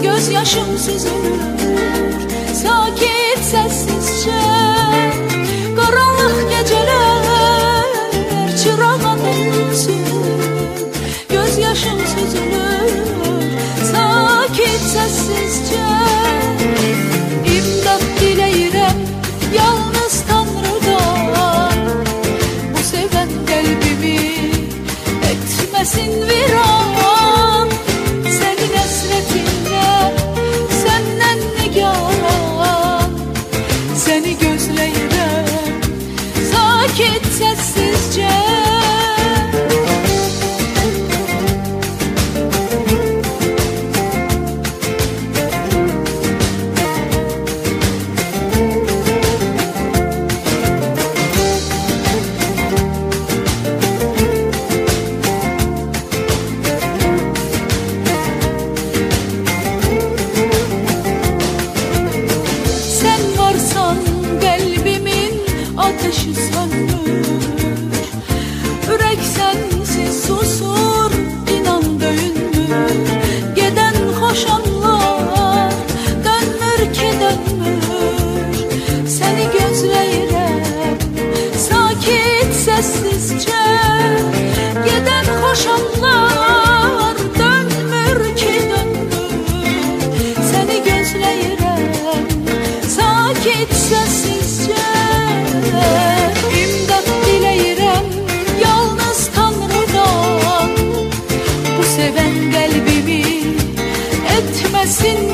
gözyaşım süzülür sakit sessizce. Karanlık geceler çırağa dönsün, gözyaşım süzülür sakit sessizce. İmdat dileyirem yalnız Tanrı'dan, bu seven kalbimi etmesin viran. Senin hasretinle senden nigaran, seni gözleyirem sakit sessizce. Ateşi söndür, yürek sensiz susur, inan döyünmür. Geden koşanlar dönmür ki dönmür, seni gözleyirem sakit sessizce. Geden koşanlar dönmür ki dönmür, seni gözleyirem sakit sessizce. İmdat dileyirem yalnız Tanrı'dan, bu seven kalbimi etmesin